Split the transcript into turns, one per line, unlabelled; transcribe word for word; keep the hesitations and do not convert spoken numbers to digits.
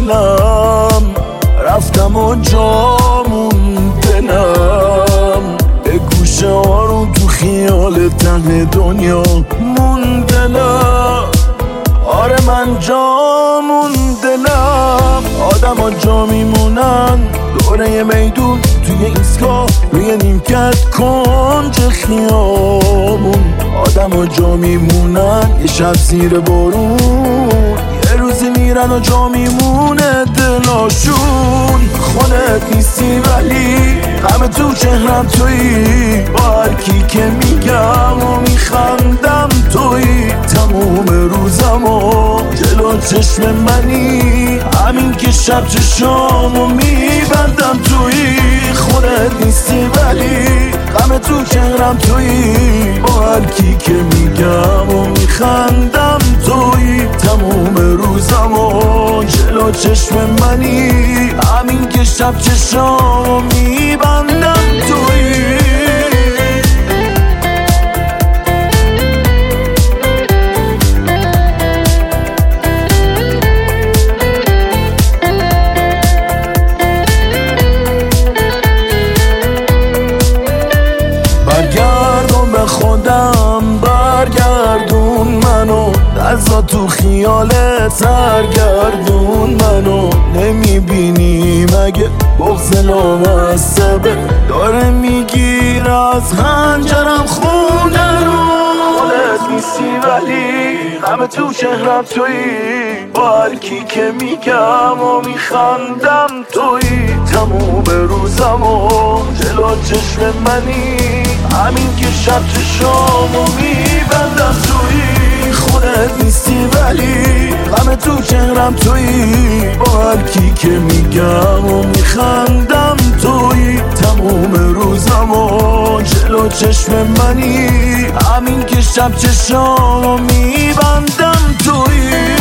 دلم رفتم و جامون دلم به گوشه آروم تو خیال ته دنیا موندلم. آره من جامون دلم. آدم ها جا میمونن دوره میدون توی ایستگاه روی نیمکت کنج خیابون. آدم ها جا میمونن یه شب زیر بارون، یه روزی میرن و جا میمونه دلاشون. خودت نیستی ولی غم تو چهرم تویی، با هر کی که میگم و میخندم تویی. تموم روزم و جلو چشم منی، همین که شب چشامو میبندم تویی. خودت نیستی ولی غم تو چهرم تویی، با هر کی که میگم و میخندم تویی. تموم روزم و جلو چشم منی، همین که شب چشامو میبندم تویی. برگردون به خودم، برگردون منو، ازا تو خیالت سرگردون منو. نمیبینی مگه بغض لامصبه داره میگیر از خنجرم خونه رو. خودت نیستی ولی غم تو چهرم تویی، با هر کی که میگم و میخندم تویی. تموم روزم و جلو چشم منی، همین که شب چشامو میبندم تویی. خودت نیستی ولی غم تو چهرم تویی، با هر کی که میگم و میخندم تویی. تموم روزم و جلو چشم منی، همین که شب چشامو میبندم تویی.